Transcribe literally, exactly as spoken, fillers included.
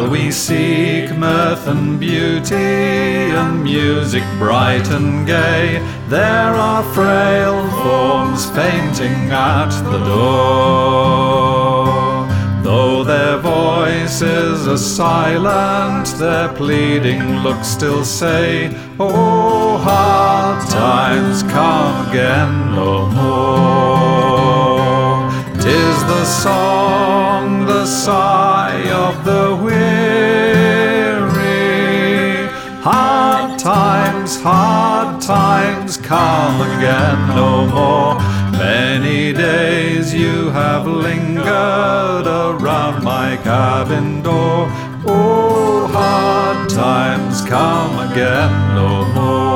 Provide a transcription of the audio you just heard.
While we seek mirth and beauty and music bright and gay, there are frail forms fainting at the door. Though their voices are silent, their pleading looks still say, "Oh, hard times come again no more." 'Tis the song, the sigh of the weary. Hard times, hard times come again no more. Many days you have lingered around my cabin door. Oh, hard times come again no more.